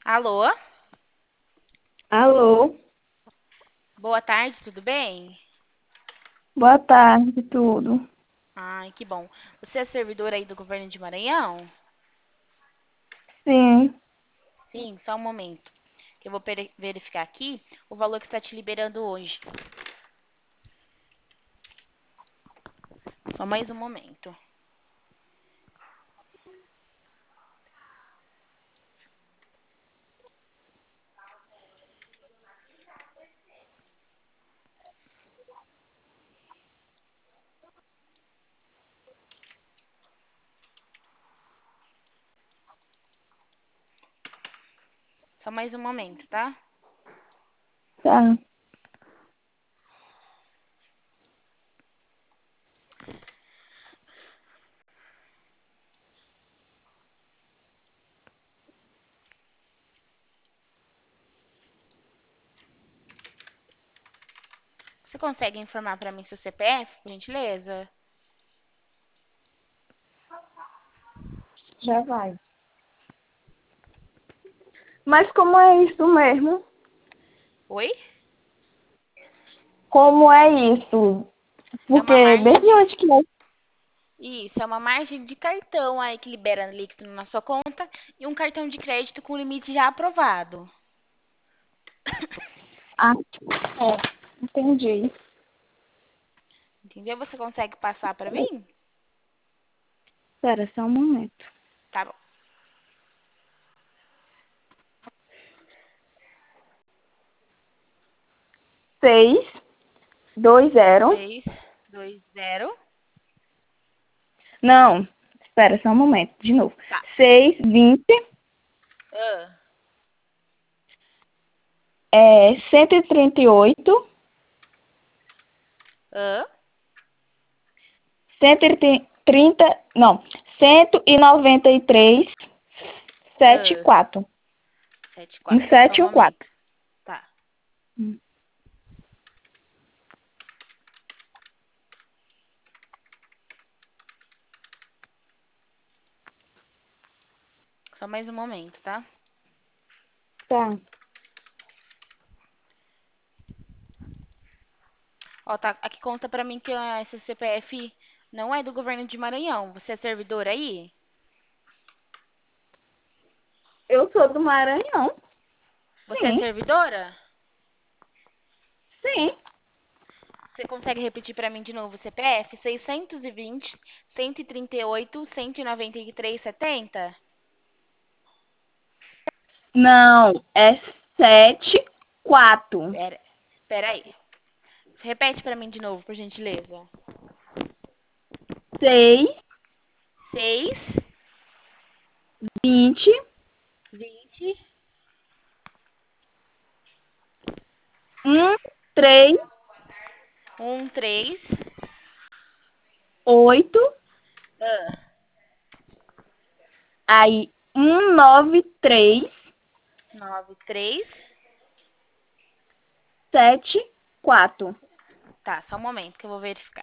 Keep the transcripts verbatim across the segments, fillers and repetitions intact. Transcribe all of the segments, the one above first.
Alô? Alô, Boa tarde, tudo bem? boa tarde, tudo. Ai, que bom. Você é servidora aí do governo de Maranhão? Sim, Sim, só um momento, que eu vou pere- verificar aqui o valor que está te liberando hoje. Só mais um momento. Só mais um momento, tá? tá. Você consegue informar para mim seu C P F, por gentileza? Já vai. Mas como é isso mesmo? Oi? Como é isso? É uma Porque margem desde de... onde que é? Isso, é uma margem de cartão aí que libera líquido na sua conta e um cartão de crédito com limite já aprovado. Ah, é, entendi. Entendeu? Você consegue passar para mim? Espera só um momento. Tá bom. Seis, dois, zero. Seis, dois, zero. Não, espera só um momento, de novo. Tá. Seis, vinte, Ah, é, cento e trinta e oito, ah, cento e trinta, não, cento e noventa e três, sete, ah. quatro. Sete, Um quatro. Só um sete e um momento. quatro. Tá. Só mais um momento, tá? Tá. Ó, tá. Aqui conta pra mim que ah, esse C P F não é do governo de Maranhão. Você é servidor aí? Eu sou do Maranhão. Você é Sim, servidora? sim. Você consegue repetir pra mim de novo o C P F? seiscentos e vinte, cento e trinta e oito, cento e noventa e três, setenta? Não, é sete, quatro, Pera, pera aí. Repete pra mim de novo, por gentileza. seis, Seis, vinte, vinte, um, três, um, três, oito, ah, aí um, nove, três, nove, três. sete, quatro. Tá, só um momento que eu vou verificar.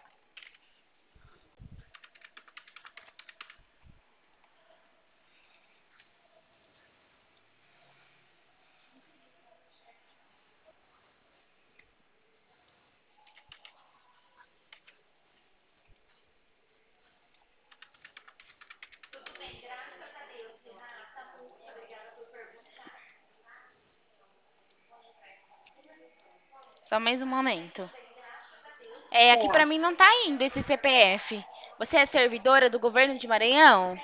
Só mais um momento. É, aqui pra Tá. mim não tá indo esse C P F. Você é servidora do governo de Maranhão?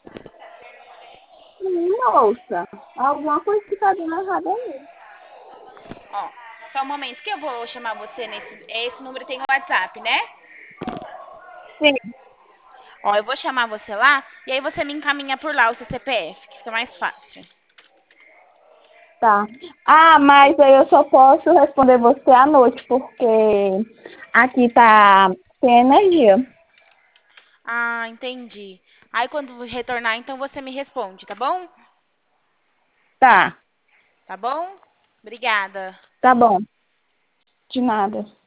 Moça, alguma coisa que tá dando errado aí. Ó, só um momento que eu vou chamar você nesse. Esse número tem o WhatsApp, né? Sim, Ó, eu vou chamar você lá e aí você me encaminha por lá o seu C P F, que fica mais fácil. tá. Ah, mas aí eu só posso responder você à noite, porque aqui tá sem energia. Ah, entendi. Aí quando retornar, então você me responde, tá bom? Tá, Tá bom? Obrigada. tá bom. De nada.